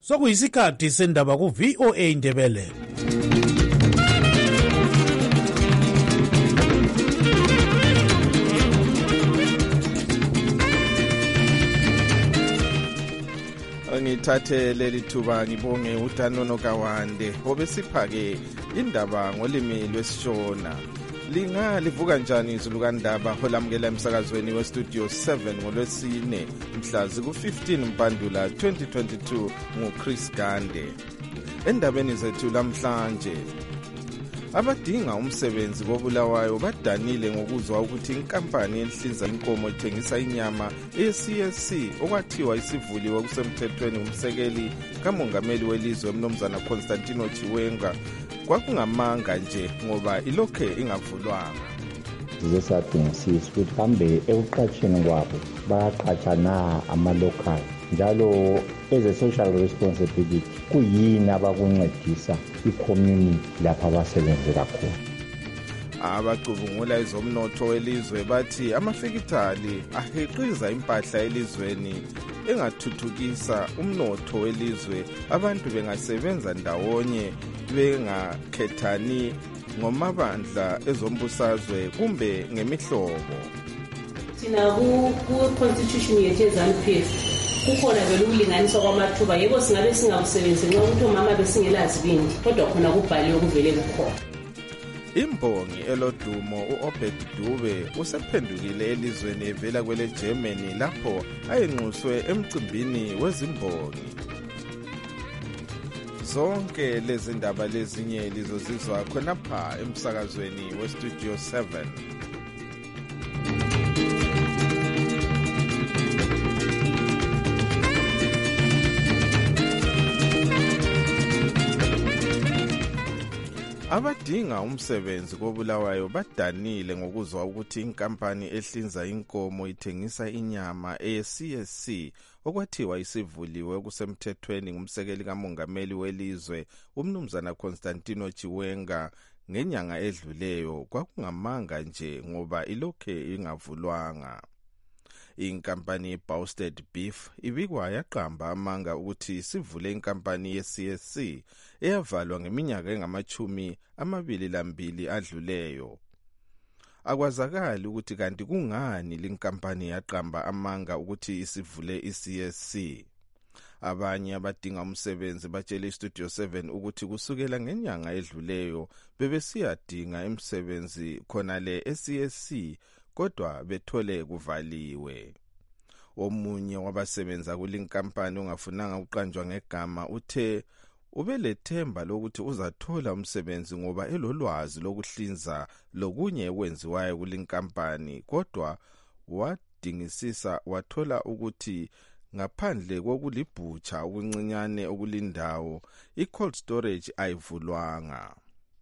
sokuyisikhathi sendaba ku-VOA Indebele. Ngithathe leli thuba ngibonge uDanono Kawande obesiphake indaba ngolimi lwesishona. Livuka njani izulu kandaba holamukela emsakazweni westudio 7 ngolwesine mhla ziku-15 Mpandula 2022 nguChris Gande. Endabeni zethu lamhlanje, abadinga umsebenzi koBulawayo badanile ngokuzwa ukuthi inkampani ehlinza inkomo ithengisa inyama eCSC okwathiwa isivuliwe kusemthethweni umsekeli kamongameli welizwe Mnumzana Constantino Chiwenga kwakungamanga nje ngoba ilokhe ingavulwanga. Zisadingisisa ukuthi kambe ekuqatsheni kwabo bayaqatsha na ama-local njalo eze-social responsibility kuyini abakuncedisa i-community lapha abasebenzela khona. Abacubungula ezomnotho welizwe bathi amafekithali aheqiza impahla elizweni engathuthukisa umnotho welizwe, abantu bengasebenza ndawonye bengakhethani ngomabandla ezombusazwe kumbe ngemihlobo. Thina ku-constitution yethu eZANU-PF kukhona vele ukulinganiswa kwamathuba, yebo singabe singakusebenzi nxa ukuthi omama besingelazi bindi, kodwa khona kubhaliwe kuvele kukhona. Imbongi elodumo u-Obed Dube usephendukile elizweni evela kwele Germany lapho ayenxuswe emcimbini wezimbongi. Zonke lezi ndaba lezinye lizozizwa khonapha emsakazweni westudio 7. Abadinga umsebenzi koBulawayo badanile ngokuzwa ukuthi inkampani ehlinza inkomo ithengisa inyama eCSC okwathiwa isivuliwe kusemthethweni ngumsekeli kamongameli welizwe uMnumzana Constantino Chiwenga ngenyanga edluleyo kwakungamanga nje ngoba ilokhe ingavulwanga. Inkampani Bousted Beef ibikwa yaqamba amanga ukuthi sivule inkampani yeCSC eyavalwa ngeminyaka engama-22 adluleyo. Akwazakali ukuthi kanti kungani linkampani yaqamba amanga ukuthi isivule iCSC. Abanye abadinga umsebenzi batshele istudio 7 ukuthi kusukela ngenyanga edluleyo bebesiyadinga umsebenzi khonale eCSC kodwa bethole kuvaliwe. Omunye wabasebenza kulinkampani ongafunanga uqanjwa ngegama uthe ubelethemba lokuthi uzathola umsebenzi ngoba elolwazi lokuhlinza lokunye ekwenziwayo kulinkampani, kodwa wadingisisa wathola ukuthi ngaphandle kokulibhutsha okuncinyane okulindawo i-cold storage ayivulwanga.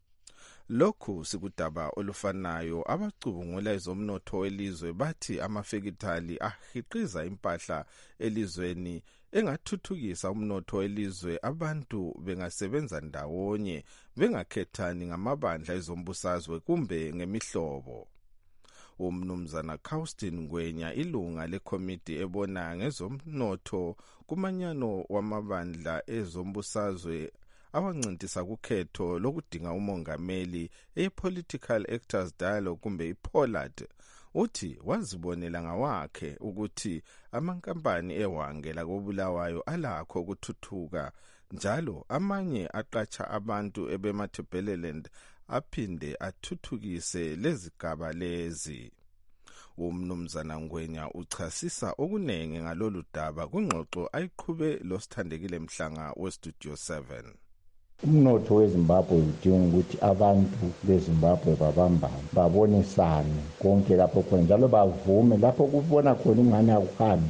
Lokhu sikudaba olufanayo abacubungula ezomnotho welizwe bathi amafekithali ahiqiza impahla elizweni engathuthukisa umnotho welizwe, abantu bengasebenza ndawonye bengakhethani ngamabandla ezombusazwe kumbe ngemihlobo. Umnumzana Kaustin Ngwenya, ilunga lekomiti ebona ngezomnotho kumanyano wamabandla ezombusazwe awancintisa kukhetho lokudinga umongameli e-Political Actors Dialogue kumbe iPOLAD, uthi wazibonela ngawakhe ukuthi amankampani ewangela koBulawayo alakho ukuthuthuka njalo amanye aqatsha abantu ebeMatabeleland aphinde athuthukise lezigaba lezi. Umnumzana Ngwenya uchasisa okunenge ngalolu daba kwingxoxo ayiqhube loSithandekile Mhlanga westudio 7. Umnotho weZimbabwe udinga ukuthi abantu beZimbabwe babambane, babonisane konke lapho khona njalo bavume lapho kubona khona ingane akuhambi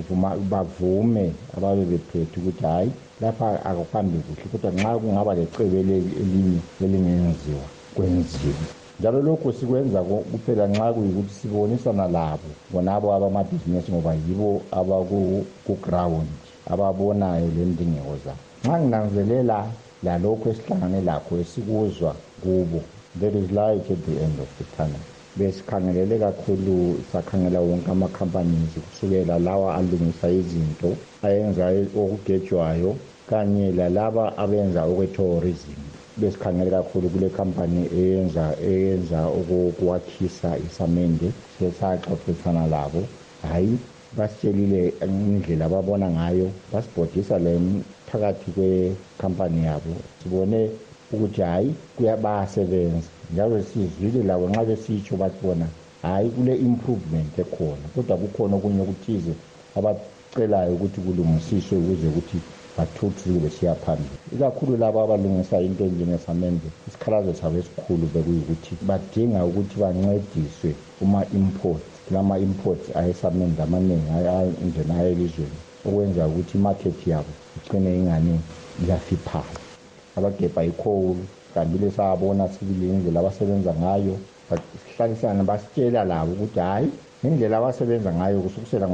bavume ababe bephethe ukuthi hayi lapha akuhambi kuhle, kodwa nxa kungaba lecebo elinye elingenziwa kwenziwe. Njalo lokho sikwenza kuphela nxa kuyikuthi sibonisana labo bonabo abamabhizinesi ngoba yibo abaku-ground ababonayo lendingeko zabo. Nxa nginanzelela lalokho esihlangane lakho esikuzwa kubo, there is light at the end of the tunnel. Besikhangelele kakhulu, sakhangela wonke ama-companies kusukela lawa alungisa izinto ayenza okugejwayo kanye lalaba abenza okwe-tourism besikhangele kakhulu kule company eyenza ukwakhisa isamende sesaxoxisana labo hayi basitshelile indlela ababona ngayo basibhodisa le phakathi kwekhampani yabo sibone ukuthi hayi bayasebenza njalo sizwile labo nxa besitsho bathi bona hayi kule improvement ekhona kodwa kukhona okunye okuthize abacelayo ukuthi kulungisiswe ukuze ukuthi bathuthuke besiya phambili ikakhulu labo abalungisa into enjengesamende isikhalazo sabo esikhulu bekuyikuthi badinga ukuthi bancediswe uma-imports lama-imports ayesamende amaningi angenayo elizweni okwenza ukuthi imarket yabo igcine ingani iyafiphala abagebha icoal kanti lesabona sibili indlela abasebenza ngayo bahlalisana basitshela labo ukuthi hayi indlela abasebenza ngayo kusukela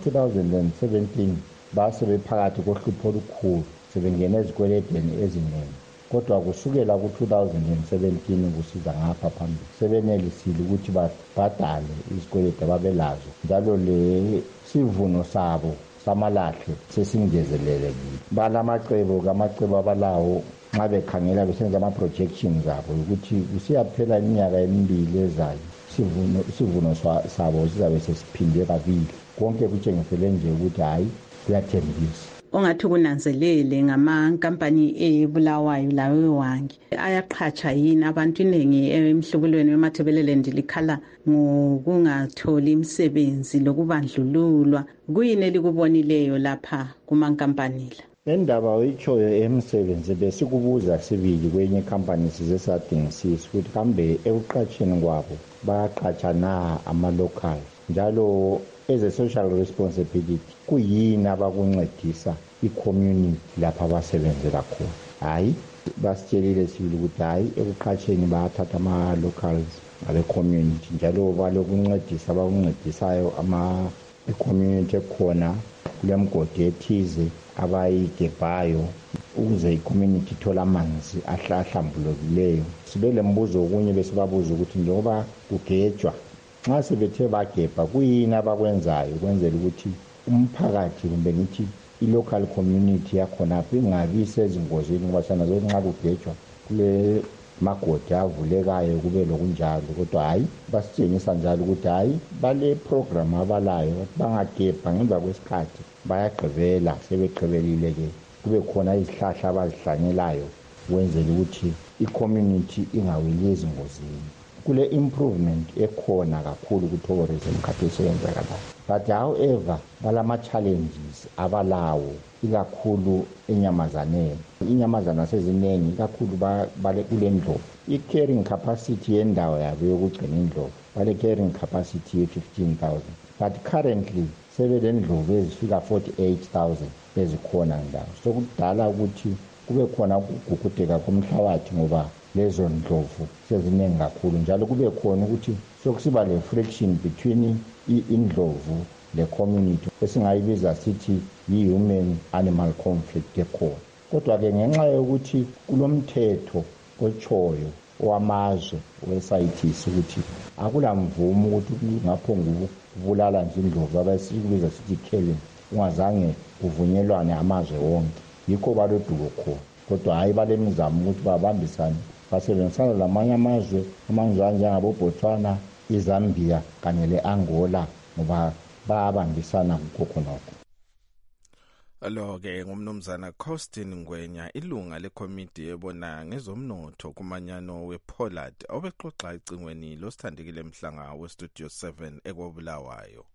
ngo-2017 basebephakathi kohlupho olukhulu sebengena ezikweleteni eziningi kodwa kusukela ku-2017 kusiza ngapha phambili sebenelisile ukuthi babhadale izikweleti ababelazo njalo lesivuno sabo samalahle sesingezelelekile balamacebo abalawo nxa bekhangela besenza ama-projections abo ukuthi kusiyaphela iminyaka emibili ezayo isivuno sabo sizabe sesiphinde kabili konke kutshengisele nje ukuthi hayi kuyathembisa ongathi kunanzelele ngamankampani eBulawayo lawo wangi ayaqhatsha yini abantu iningi emhlubulweni weMatabeleland likhala ngokungatholi imisebenzi lokubandlululwa kuyini elikubonileyo lapha kumankampani la indaba oyitshoyo emsebenzi besikubuza sibili kwenye company size sadingisisa ukuthi kambe ekuqhatsheni kwabo bayaqhatsha na ama-local njalo as a social responsibility kuyini abakuncedisa i-community lapha abasebenzela khona hayi basitshelile sibili ukuthi hayi ekuqhatsheni bayathatha ama-locals abe-community njalo balokuncedisa abakuncedisayo i-community ekhona kule mgodi ethize abayigebhayo ukuze i-community ithole amanzi ahlambulukileyo sibe le mbuzo okunye besibabuza ukuthi njengoba kugejwa nxa sebethe bagebha kuyini abakwenzayo ukwenzela ukuthi umphakathi kumbe ngithi i-local community yakhonapho ingabi sezingozini ngoba sana zokuthi nxa kugejwa kule magodi avulekayo kube lokunjalo kodwa hayi basitshengisa njalo ukuthi hayi bale program abalayo bangagebha ngemva kwesikhathi bayagqibela sebegqibelile-ke kube khona izihlahla abazihlanyelayo ukwenzela ukuthi i-community ingaweli ezingozini kule improvement ekhona kakhulu ku-tourism khathi eseyenzakalayo but however balama-challenges abalawo ikakhulu enyamazaneni inyamazana seziningi ikakhulu kule ndlovu i-carrying capacity yendawo yabo yokugcina indlovu bale-carrying capacity ye-15,000 but currently sebele ndlovu ezifika 48,000 ezikhona ndawo sokudala ukuthi kube khona ukugugudeka komhlabathi ngoba lezo ndlovu seziningi kakhulu njalo kube khona ukuthi sokusiba le-friction between indlovu le-community esingayibiza sithi yi-human animal conflict ekhona kodwa-ke ngenxa yokuthi kulomthetho otshoyo owamazwe wesayithisi ukuthi akulamvumo ukuthi kungaphonga ukubulala nje indlovu abasikubiza sithi killing ungazange kuvunyelwane amazwe wonke yikho baloduko khona kodwa hayi balemizamo ukuthi babambisane basebenzisana lamanye amazwe anjengaboBotswana iZambia kanye le-Angola ngoba bayabambisana kukho khonokho lo-ke ngumnumzana Costin Ngwenya ilunga lekomiti ebona ngezomnotho kumanyano wePollard obexoxa ecingweni losithandekile mhlanga weStudio 7 ekobulawayo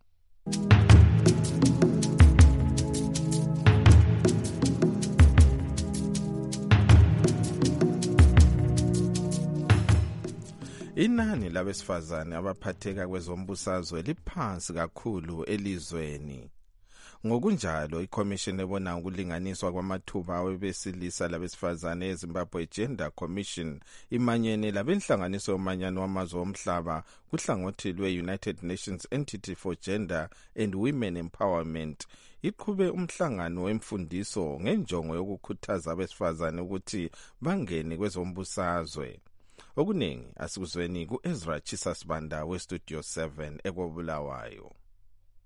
Inani labesifazane abaphatheka kwezombusazwe liphansi kakhulu elizweni. Ngokunjalo, iCommission ebona ukulinganiswa kwamathuba abesilisa labesifazane eZimbabwe Gender Commission imanyene labenhlanganiso yomanyano wamazwe omhlaba kuhlangothi lwe-United Nations Entity for Gender and Women Empowerment iqhube umhlangano wemfundiso ngenjongo yokukhuthaza abesifazane ukuthi bangene kwezombusazwe. Okuningi asikuzweni ku-Ezra Chisasbanda weStudio 7 ekobulawayo.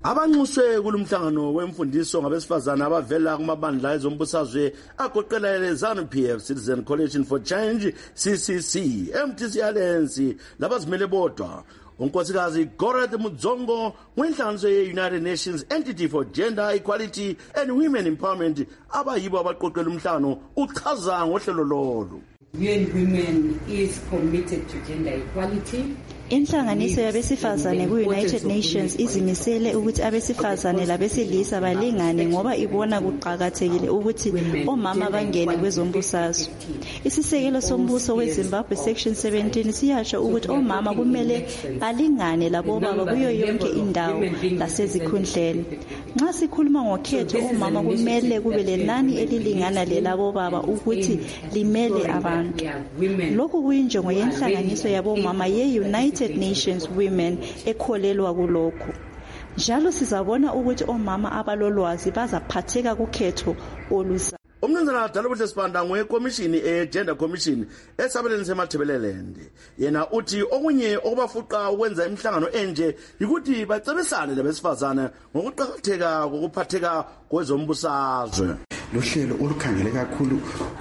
Abanxuswe kulumhlangano wemfundiso ngabesifazana abavela kumabandla ezombusazwe agoqela ZANU-PF, Citizen Coalition for Change, CCC, MTC Alliance labazimele bodwa. Unkosikazi Goreth Mudzongo wenhlanganiso ye-United Nations Entity for Gender Equality and Women Empowerment abayibo abaqoqela umhlangano uchaza ngohlelo lolu. UN Women is committed to gender equality. Inhlanganiso yabesifazane ku-United Nations izimisele ukuthi abesifazane labesilisa balingane ngoba ibona kuqhakathekile ukuthi omama bangene kwezombusazwe. Isisekelo sombuso weZimbabwe Section 17 siyasho ukuthi omama kumele balingane labo baba kuyo yonke indawo lasezikhundleni. Nxa sikhuluma ngokhetho omama kumele kube lenani elilingana lelabo baba ukuthi limele abantu. Lokhu kuyinjongo yenhlanganiso yabomama ye-United Nations Women ekholelwa kulokho. Njalo sizabona ukuthi omama abalolwazi bazaphatheka kukhetho oluza. Umnumzana Dalobuhle Sibanda ngowekomishini Gender Commission esabeleni seMathebeleland. Yena uthi okunye okubafuqa ukwenza imihlangano enje ukuthi bacebisane labesifazane ngokuqhakatheka kokuphatheka kwezombusazwe. Lohlelo olukhangele kakhulu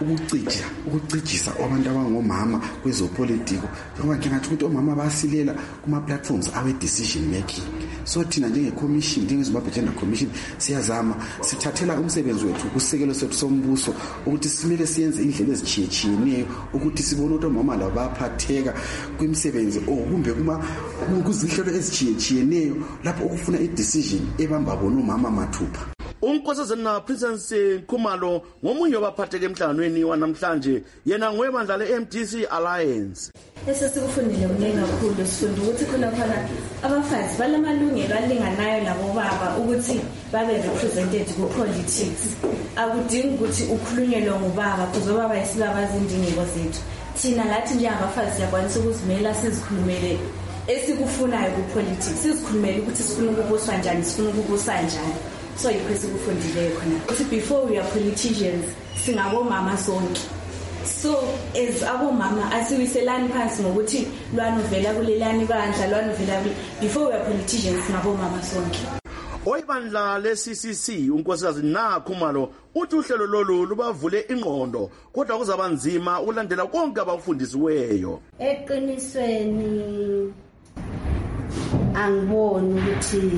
ukucijisa abantu abangomama kwezopolitiko ngoba ngingathi ukuthi omama basilela kuma platforms awe decision making. So thina njengecommission njengeZimbabwe Gender Commission siyazama sithathela umsebenzi wethu kusekelo sethu sombuso ukuthi simele siyenze indlela ezitshiyeneyo ukuthi sibone ukuthi omama labo baphatheka kwimisebenzi kumbe kuzihlelo ezitshiyeneyo lapho ukufuna i-decision ebamba bona umama mathupha. Unkosazana Princess Khumalo ngomunye wabaphatheke emhlanganweni wanamhlanje yena ngwebandla le-MTC Alliance. Esesikufundile kuningi kakhulu sifunde ukuthi khona abafazi balamalungelo alinganayo labo baba ukuthi babe represented ku-politics. Akudingi ukuthi ukhulunyelwe ngubaba kuze baba yisibabazi indingeko zethu. Thina lathi njengabafazi siyakwanisa ukuzimela sizikhulumele esikufunayo ku-politics. Sizikhulumele ukuthi sifuna ukubuswa njani, sifuna ukubusa njani. So ikwesikufundile khona. Before we are politicians, singabomama sonke. So as abomama asiwiselani phansi ngokuthi lwanovela kulelani bandla lwanovela before we are politicians singabomama sonke. Oyibandla le-CCC unkosikazi Khumalo uthi uhlelo lolu lubavule ingqondo kodwa kuzabanzima ulandela konke abakufundisiweyo. Eqinisweni angiboni ukuthi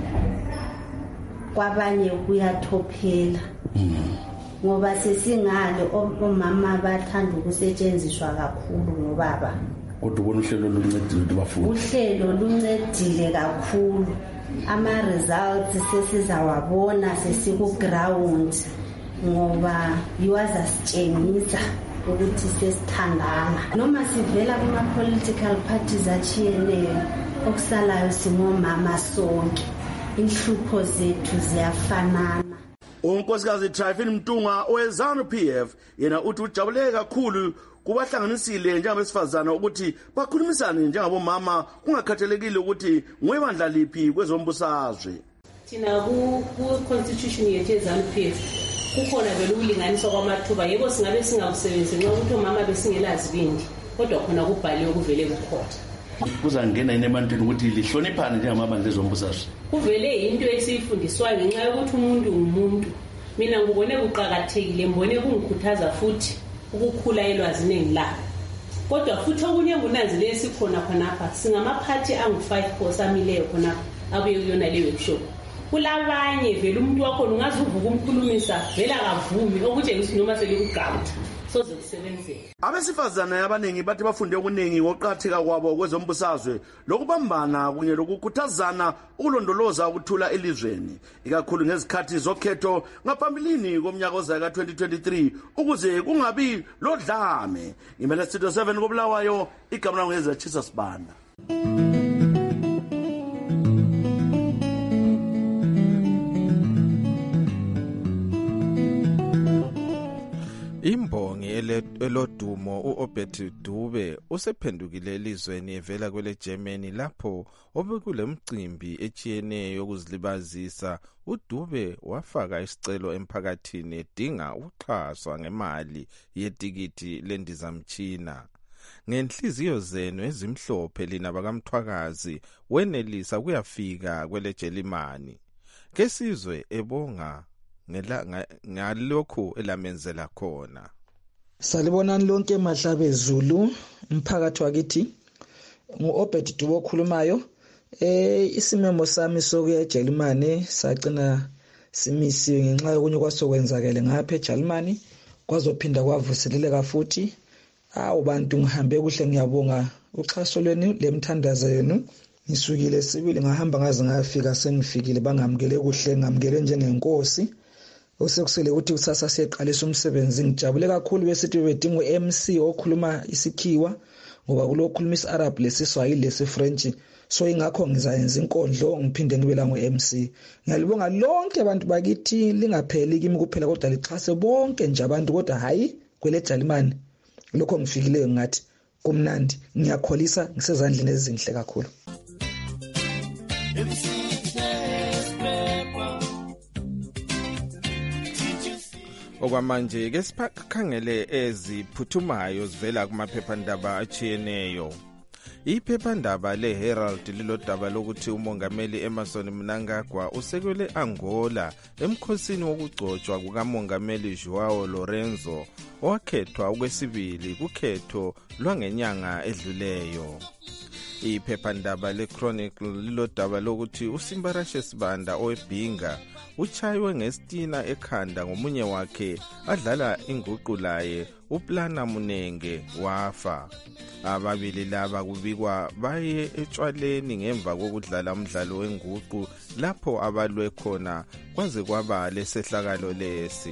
kwabanye kuyathophela ngoba sesingale omama bathanda ukusetshenziswa kakhulu ngobaba. Kodwa ubona uhlelo luncedile bafundi. Uhlelo luncedile kakhulu. Ama results sesizawabona sesiku ground ngoba yiwaza sitshengisa ukuthi sesithandana. Noma sivela kuma political parties achiyeneyo okusalayo singomama sonke. Inhlupho zethu ziyafanana. Unkosikazi Trifin Mtunga oweZANU-PF yena uthi ujabuleke kakhulu kubahlanganisile njengabesifazana ukuthi bakhulumisane njengabomama kungakhathalekile ukuthi ngwebandla liphi kwezombusazwe. Thina ku-constitution yethu yeZANU-PF kukhona vele ukulinganiswa kwamathuba yebo singabe singawusebenzisi nxa ukuthi omama besingelazi bindi kodwa khona kubhaliwe kuvele kukhona. Kuzangena ebantwini ukuthi lihloniphane njengamabandla ezombusazwe. Kuvele into esiyifundiswayo ngenxa yokuthi umuntu umuntu. Mina ngibone kuqhakathekile mbone kungikhuthaza futhi ukukhula elwazini engilalo. Kodwa futhi okunye ngunanzile esikhona khonapha singamaphathi angu-5 osamileyo khonapha abuye kuyona le workshop. Kulabanye vele umuntu wakho ungaze uvuka umkhulumisa vele akavumi okutshengisa ukuthi noma selikugqawutha. Abesifazana abaningi bathi bafunde okuningi ngokuqhatheka kwabo kwezombusazwe lokubambana kunye lokukhuthazana ukulondoloza ukuthula elizweni ikakhulu ngezikhathi zokhetho ngaphambilini komnyaka ozayo ka-2023 ukuze kungabi lodlame. Ngimele Studio 7 koBulawayo igama lami ngeZachisa Sibanda. Imbongi elodumo uObert Dube usephendukile elizweni evela kwele Germany lapho obekule mcimbi echiyeneyo yokuzilibazisa. uDube wafaka isicelo emphakathini edinga ukuxhaswa ngemali yetikiti lendizamtshina. ngenhliziyo zenu ezimhlophe lina bakamthwakazi wenelisa kuyafika kweleJelimani. Kesizwe ebonga ngalokhu elamenzela khona. Salibonani lonke Mahlabe Zulu, umphakathi wakithi. Ngu-Obed Dubo okhulumayo. Isimemo sami sokuya eJelimani sagcina simisiwe ngenxa yokunye kwasokwenzakele ngapha eJelimani, kwazophinda kwavuseleleka futhi. Abantu ngihambe kuhle, ngiyabonga uxhaso lwenu lemthandazo yenu. Ngisukile sibili ngahamba ngaze ngafika, sengifikile bangamukele kuhle, ngamukele njengenkosi. Osekusele ukuthi kusasa siyeqalisa umsebenzi. Ngijabule kakhulu besithi bedinga uMC okhuluma isikhiwa, ngoba kulokhuluma isiArab lesiswahili lesifrench. So ingakho ngizayenza inkondlo ngiphinde ngibe la ngoMC. Ngiyalibonga lonke abantu bakithi, lingapheli kimi kuphela kodwa lixhase bonke nje abantu, kodwa hayi kweleJalimani. Lokho ngifikileyo ngathi kumnandi, ngiyakholisa, ngisezandleni ezinhle kakhulu. Okwamanje ke siphakangele eziphuthumayo zivela kumaphephandaba achiyeneyo. Iphephandaba leHerald lilodaba lokuthi umongameli Emmerson Mnangagwa usekwele Angola emkhosini wokugcotshwa kukamongameli Joao Lorenzo owakhethwa okwesibili kukhetho lwangenyanga edluleyo. Iphephandaba leChronicle lilodaba lokuthi uSimbarashe Sibanda owebhinga uchaywe ngesitina ekhanda ngomunye wakhe adlala inguqulaye uPlana Munenge wafa. Ababili laba kubikwa baye etshwaleni ngemva kokudlala umdlalo wenguqu lapho abalwe khona kwaze kwaba lesehlakalo lesi.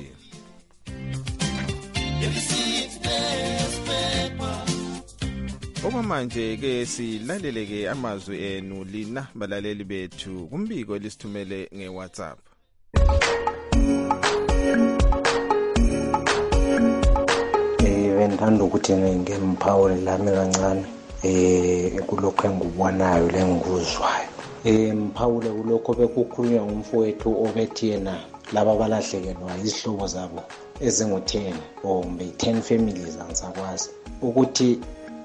Okwamanje ke silaleleke amazwi enu lina balaleli bethu kumbiko elisithumele ngeWhatsApp. Bendithanda ukuthi ngempawule lami kancane kulokho engikubonayo lengikuzwayo. Mphawule kulokho bekukhulunywa ngumfowethu obethi yena laba balahlekelwa izihlobo zabo ezingu-10 or 10 families angisakwazi ukuthi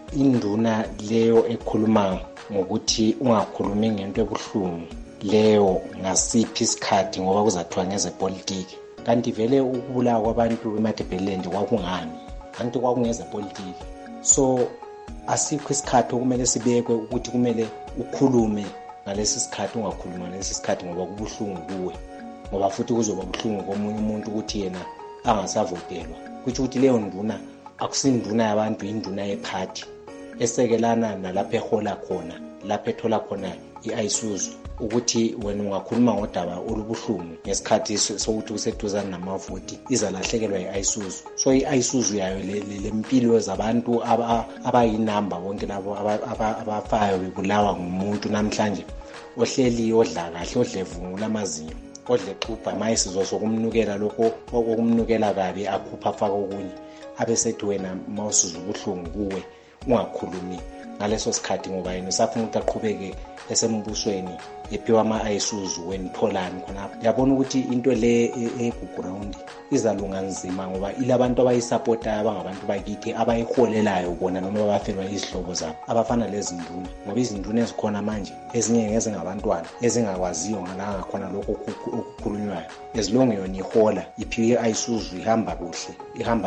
induna leyo ekhuluma ngokuthi ungakhulumi ngento ebuhlungu leyo ngasiphi isikhathi ngoba kuzathiwa ngezepolitiki, kanti vele ukubulawa kwabantu eMatabeleland kwakungani, kanti kwakungezepolitiki. So asikho isikhathi okumele sibekwe ukuthi kumele ukhulume ngalesi sikhathi, ungakhuluma ngalesi sikhathi ngoba kubuhlungu kuwe, ngoba futhi kuzoba buhlungu komunye umuntu ukuthi yena angasavotelwa. Kuthi ukuthi leyo nduna akusinduna yabantu, induna yeparty esekelana nalapho ehola khona, lapho ethola khona iAyisuzu, ukuthi wena ungakhuluma ngodaba olubuhlungu ngesikhathi sokuthi useduzana namavoti izalahlekelwa iAyisuzu. So iAyisuzu yayo lempilo zabantu abayinamba bonke labo abafayo bebulawa ngumuntu namhlanje ohleli odla kahle, odlevungula amazinyo, odle xubha mayisizo sokumnukela lokho okumnukela kabi akhupha afaka okunye, abesethi wena mawusizwa ubuhlungu kuwe ungakhulumi ngaleso sikhathi ngoba yena usafuna ukuthi aqhubeke esembusweni ephiwa ama-Ayisuzu wenitholani khonapho. Yabona ukuthi into le egugurawundi izalunga nzima ngoba ilabantu abayisapota abangabantu bakithi abayiholelayo bona noma bafelwa izihlobo zabo abafana lezi nduna, ngoba izinduna ezikhona manje ezinye ngezingabantwana ezingakwaziyo ngakhona lokho okukhulunywayo, ezilonge yona ihola iphiwe i-Ayisuzu ihamba kuhle, ihamba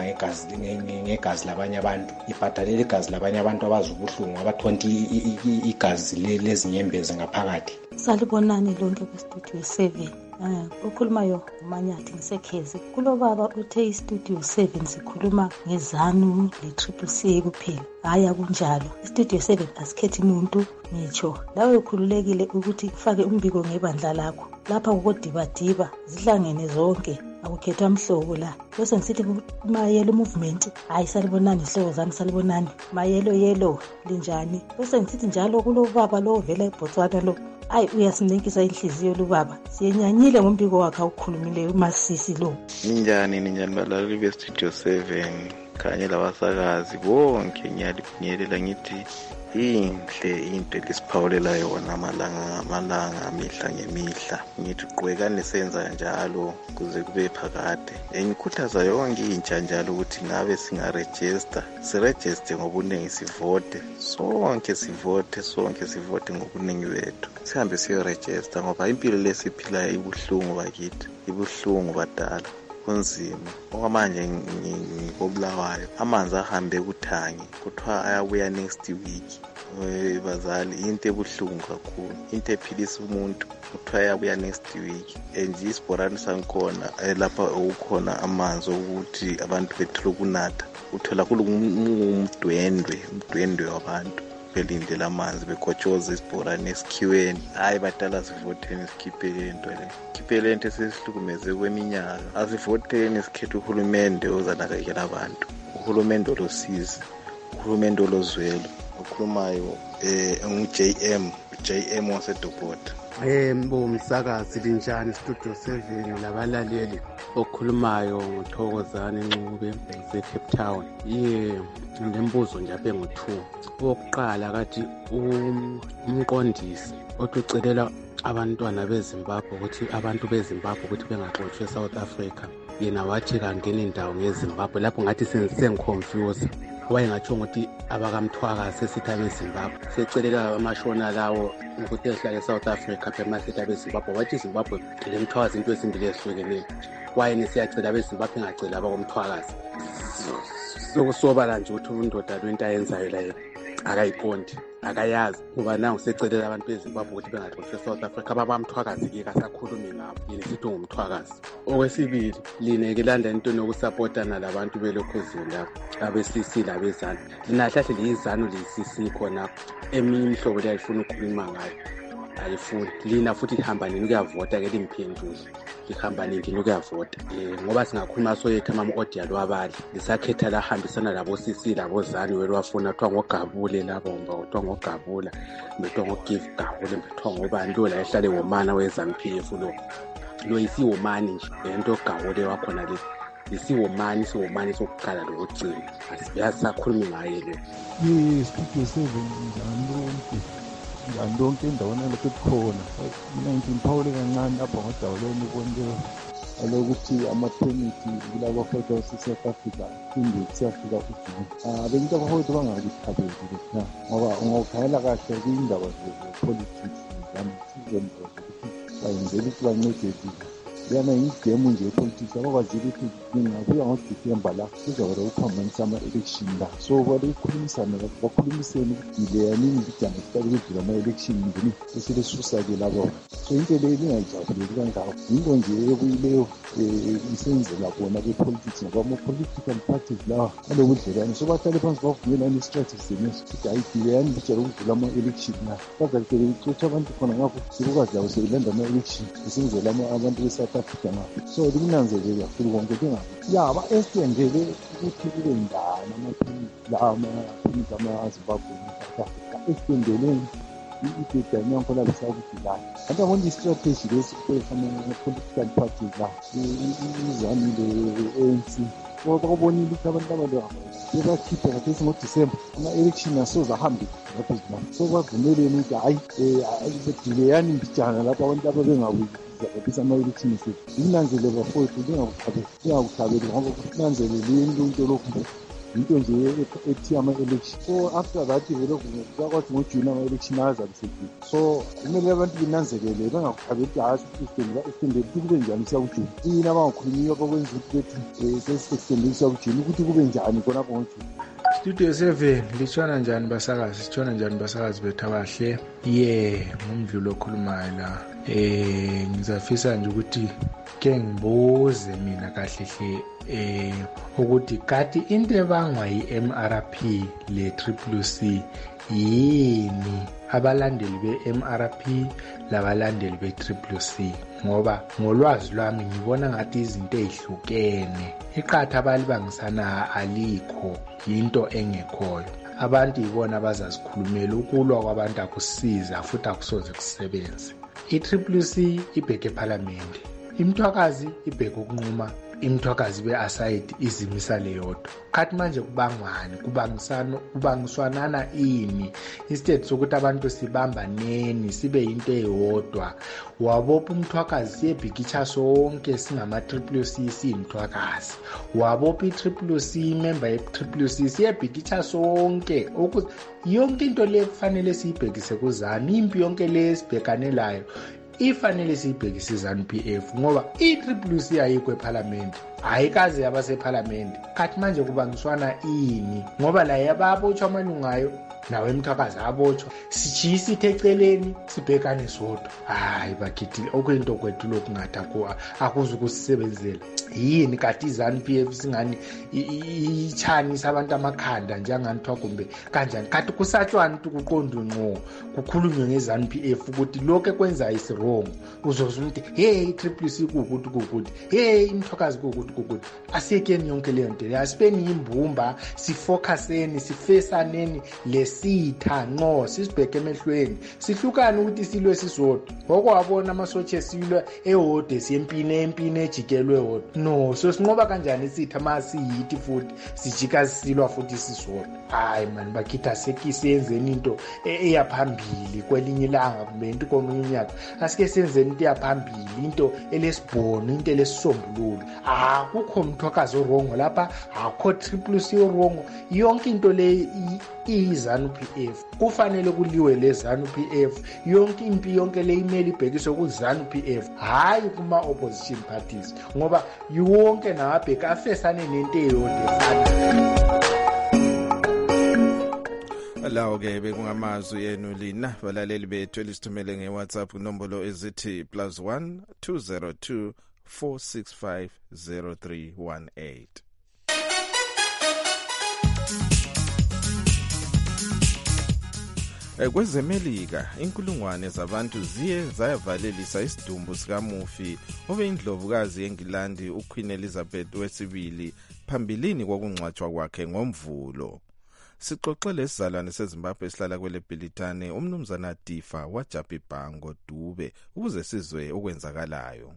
ngegazi labanye abantu, ibhadalela igazi labanye abantu abazubuhlungu abathonti igazi lezinyembezi ngaphakathi. Salibonani lonke kwistudio 7. Ukhulumayo uManyathi ngisekhezi. Kulo baba uthe istudio 7 sikhuluma ngezanu le-CCC kuphela. Haya kunjalo. Istudio 7 asikhethi umuntu ngitsho. Lawe ukhululekile ukuthi ufake umbiko ngebandla lakho. Lapha kukodibadiba zihlangene zonke. Akukhethwa mhlobo la. Bese ngisithi mayelo movement. Hayi salibonani ihlobo zami salibonani. Mayelo yellow linjani? Bese ngisithi njalo kulo baba lo vela eBotswana lo. Ayi uyasinikisa inhliziyo lubaba. Siyenyanyile ngombiko wakhe ukukhulumile uMasisi lo. Ninjani balaleli bestudio 7 kanye labasakazi bonke ngiyalibingelela ngithi inhle into elisiphawulela yona amalanga mihla ngemihla. Ngithi qhubekani senza njalo kuze kube phakade. Ngikhuthaza yonke intsha njalo ukuthi ngabe singaregister, siregister ngobuningi, sivote, sonke sivote ngobuningi bethu. Sihambe siyoregister ngoba impilo lesiphilayo ibuhlungu bakithi, ibuhlungu badala, kunzima. Okwamanje ngikobulawayo, amanzi ahambe kuThangi, kuthiwa ayabuya next week. Bazali, into ebuhlungu kakhulu, into ephilisa umuntu, kuthiwa ayabuya next week. Nje isibhorane sangikhona lapha ukukhona amanzi ukuthi abantu bethule ukunatha, uthola umdwendwe wabantu belindele amanzi, bekotshoza isibhorane esikhiweni. Hayi badala, sivoteni sikhiphe lento le, khiphele lento esesihlukumeze kweminyaka. Asivoteni sikhethe uhulumende ozanakekela abantu, uhulumende olosizi, uhulumende olozwelo. Okhulumayo JM waseDobota. Umsakazi linjani Studio 7 labalaleli, okhulumayo nguthokozane Ncube ese-Cape Town. Ngembuzo nje apha engu-2. Owokuqala kathi umqondisi otucelela abantwana beZimbabwe ukuthi abantu beZimbabwe ukuthi bengaxotshwe eSouth Africa, yena wathi kangena indawo ngeZimbabwe. Lapho ngathi sengiconfuse, wayengatsho ukuthi abakamthwakazi sesithi abeZimbabwe, secelela amashona lawo ukuthi ehlala eSouth Africa phela sithi abeZimbabwe. Wathi iZimbabwe lemthwakazi into ezimbili ezihlukeneyo, wayena siyacela abeZimbabwe engacela abakomthwakazi. Sokusobala nje ukuthi undoda lento ayenzayo la akayiqondi, akayazi, ngoba nangu secelela abantu beZimbabwe ukuthi bengaxotshwe eSouth Africa. Ababamthwakazi-ke kasakhulumi ngabo, yena sithi ngumthwakazi. Okwesibili, lineke landa into nokusapotana labantu belokhuzini lapho, abe-CC labezanu. Lina hlahle liyizanu liyi-CC khona, eminye imihlobo liyayifuna ukukhuluma ngayo, ayifuni. Lina futhi lihamba nini ukuyavota-ke limphendule, lihamba nini ukuyavota. Ngoba singakhuluma soyethu ama-audio lwabali, lisakhetha lahambisana labo-CC labozanu welwafuna, kuthiwa ngogabule labo, kuthiwa ngogabula, bethiwa ngogive gabule, bethiwa ngobani lo la ehlale womana we-ZANU-PF lo yisiwomani nje, lento gawule wakhona le isiwomani sokuqala lokugcina. Asiyazi sakhulumi ngaye lo. Studio 7 njani lonke endaweni lapho ekhona. Mina ngiphawule kancane lapha ngodawuleni konke alokuthi amaphemithi kulabo afika eSouth Africa phinde siyafika kuJuni. Bengithi abafowethu bangakuthabeli lokho, ngoba ungakhayela kahle kwindaba ze-politics sizeni ukuthi bayenzela ukuthi bancedele. Yana igemu nje epolitics abakwazi ukuthi ningabuya ngoDisemba la kuzawuba ukuphambanisa ama-election la. So bakhulumisane ukuthi leyanini bijama sitali ukudlula ama-election ngini esebesusa-ke labo. So into leyo lingayijabuleli kangako, yinto nje ekuyileyo isenzela bona bepolitics, ngoba ama-political parties lawa alobudlelwane. So bahlale phansi bavumelane i-strategy zeneso ukuthi hayi leyani bijala ukudlula ama-election la, bazakele icotha abantu khona ngapho sikukazi yabo sebelanda ama-election isenzela abantu beSouth Africa ngapho. So likunanzelele kakhulu konke kengabi aba-estendele ukuthi kube njani amaphilisi ama-Zimbabwe eSouth Africa, estendeleni idedanyonko labisakudilayo. Kanti abona i-strategy lesi ama-political parties la, izani le-ANC, bakubonile ukuthi abantu abaleyo bebakhiphe kathesi ngoDisemba ama-election asoze ahambe lapho Zimbabwe. So bavumeleni ukuthi hayi bedileyani mbijana lapho abantu ababengabuyi zabisa ama-election esethu. Inanzele bafowethu lingakuthabeli ngoba kunanzelele into lokhu into nje ethi ama-election. So after that vele kuyakwazi ngoJuni ama-election azabe sekile. So kumele abantu binanzelele bengakuthabeli ukuthi hayi extendele ukuthi kube njani kusiya kuJuni. Yini abangakhulumiyo abakwenza ukuthi bethi sesi-extendele kusiya kuJuni ukuthi kube njani khonapho ngoJuni. Studio 7 litshona njani basakazi, sitshona njani basakazi bethu abahle. Ngumdlulo okhulumayo la. Ngizafisa nje ukuthi ke ngibuze mina kahle ukuthi kati into ebangwa yi-MRP le CCC yini abalandeli be-MRP labalandeli be-CCC, ngoba ngolwazi lwami ngibona ngathi izinto ezihlukene. Iqatha abalibangisana alikho, yinto engekhoyo. Abantu ibona abazazikhulumela, ukulwa kwabantu akusiza futhi akusoze kusebenze. I-CCC ibheke eParliament, imthwakazi ibheke ukunquma imithwakazi be-aside izimisa leyodwa. Khathi manje kubangwani, kubangiswanana ini instead sokuthi abantu sibambaneni sibe into eyodwa. Wabopha umthwakazi siyebhikitsha sonke singama-CCC siyimthwakazi. Wabopha i-CCC member ye-CCC siyebhikitsha sonke. Yonke into le kufanele siyibhekise kuZANU, impi yonke le esibhekane layo ifanele siyibhekise iZANU-PF ngoba i-CCC ayikho eParliament, ayikaze yabaseParliament. Kathi manje kubangiswana ini ngoba la yababotshwa amalungayo nawe emthwakazi abotshwa sijisa ithe eceleni sibhekane sodwa. Hayi bakhithile okuyinto kwethu lokhu ngathi akuze ukusebenzela yini kati iZANU-PF singani ichanisa abantu amakhanda njenganithwa kumbe kanjani. Kathi kusatshwana ukuthi kuqondwe ngqo kukhulunywe ngeZANU-PF ukuthi lokho ekwenza is wrong. Uzozwa ukuthi hey i-CCC kukuthi hey imthwakazi kukuthi asekeni yonke leyo nto. Asipeni imbumba sifocuseni sifesaneni lesitha ngqo sisibheke emehlweni sihlukana ukuthi silwe sisodwa. Ngokwabona amasotshe silwe ehode siyempini ejikelwe hodwa. No, so sinqoba kanjani isitha masiyithi futhi sijika silwa futhi sisodwa. Hayi man bakhitha sekisenzeni into eyaphambili kwelinye ilanga kumbe into komunye unyaka. Asike senzeni into eyaphambili, into elesibhono, into elesisombululo. Akukho umthwakazi orongo lapha, akho CCC orongo. Yonke into le iZANU-PF kufanele kuliwe leZANU-PF. Yonke impi yonke le imeli ibhekiswe kuZANU-PF, hayi kuma opposition parties ngoba yonke nababheka afesane nento eyodwa efana. Alawo-ke bekungamazwi yenu lina balaleli bethu elisithumele nge-WhatsApp kunombolo ezithi +1 202 465 0318. KwezeMelika inkulungwane zabantu ziye zayavalelisa isidumbu sikamufi obeyindlovukazi yeNgilandi uQueen Elizabeth II phambilini kokungcwatshwa kwakhe ngoMvulo. Sixoxele isizalwane seZimbabwe esihlala kwele Bhilitane umnumzana Difa waJapibhango Dube ukuze sizwe okwenzakalayo.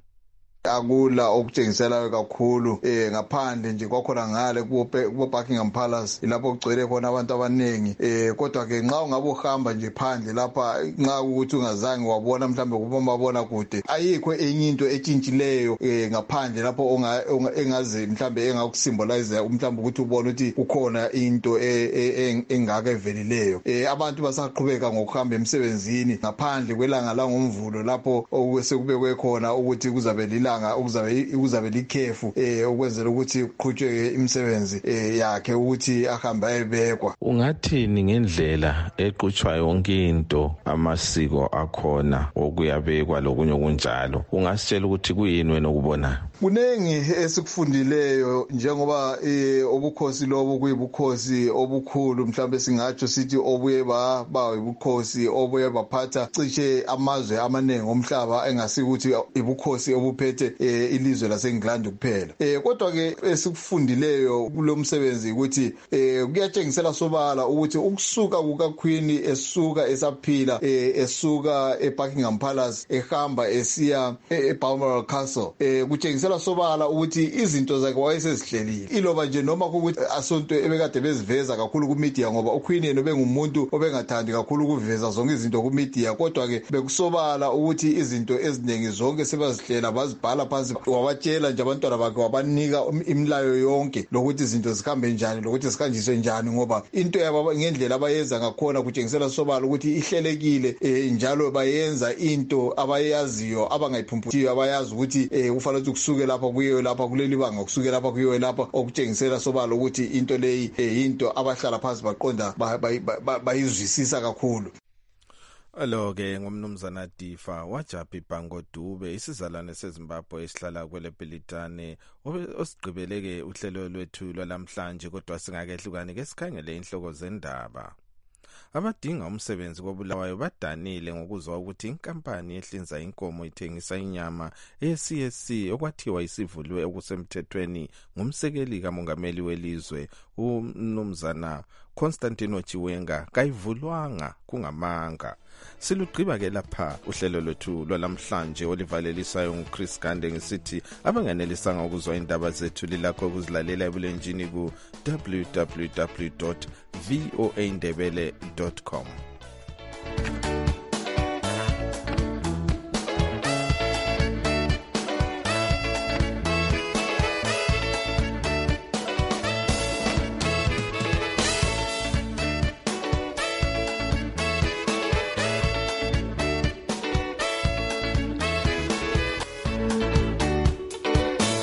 Akula okutshengiselayo kakhulu ngaphandle nje kwakhona ngale kubo Buckingham Palace lapho kugcwele khona abantu abanengi kodwa ke nxa ungabe uhamba nje phandle lapha nxa ukuthi ungazange wabona mhlambe kubomabona kude ayikho enye into etshintshileyo ngaphandle lapho engaze mhlambe engakusymbolize mhlambe ukuthi ubone ukuthi kukhona into engaka evelileyo. Abantu basaqhubeka ngokuhamba emsebenzini ngaphandle kwelanga la ngoMvulo lapho okusekubekwe khona ukuthi kuzabe lilanga ukuzabe likhefu ukwenzela ukuthi kuqhutshwe imisebenzi yakhe ukuthi ahambe ayebekwa. Ungathini ngendlela eqhutshwa yonke into amasiko akhona okuyabekwa lokunye okunjalo? Ungasitshela ukuthi kuyini wena okubona? Kunengi esikufundileyo njengoba obukhosi lobo kuyibukhosi obukhulu mhlambe singatsho sithi obuye ba ibukhosi obuye baphatha cishe amazwe amaningi omhlaba engasikuthi ibukhosi obuphethe ilizwe laseNgilandi kuphela. Kodwa ke esikufundileyo kulomsebenzi ukuthi kuyatshengisela sobala ukuthi ukusuka kukaQueen esuka esaphila esuka eBuckingham Palace ehamba esiya eBalmoral Castle kutshengisela sobala ukuthi izinto zakhe wayesezihlelile iloba nje noma ukuthi asonto ebekade beziveza kakhulu kumedia ngoba uQueen yena bengumuntu obengathandi kakhulu ukuveza zonke izinto kumedia kodwa ke bekusobala ukuthi izinto eziningi zonke sebazihlela bazibhala phansi wabatshela nje abantwana bakhe wabanika imilayo yonke lokuthi izinto zihambe njani lokuthi zikanjiswe njani ngoba into yabo ngendlela abayenza ngakhona kutshengisela sobala ukuthi ihlelekile njalo bayenza into abayaziyo abangayiphumphuthiyo abayazi ukuthi kufanele ukuthi kusuke lapha kuyiwe lapha kuleli banga kusuke lapha kuyiwe lapha okutshengisela sobala ukuthi into leyi into abahlala phansi baqonda bayizwisisa kakhulu. Alo-ke ngumnumzana Difa waJapibhango Dube isizalwane seZimbabwe esihlala kwele Bhilitane osigqibeleke uhlelo lwethu lwalamhlanje kodwa singakehlukani ke sikhangele inhloko zendaba. Abadinga umsebenzi koBulawayo badanile ngokuzwa ukuthi inkampani ehlinza inkomo ithengisa inyama eCSC okwathiwa isivulwe okusemthethweni ngumsekeli kamongameli welizwe umnumzana Constantino Chiwenga kayivulwanga kungamanga. Silugqiba ke lapha uhlelo lwethu lwalamhlanje olivalelisayo nguChris Gande ngisithi abanganelisanga ukuzwa indaba zethu lilakho ukuzilalela ebulenjini ku www.voaindebele.com.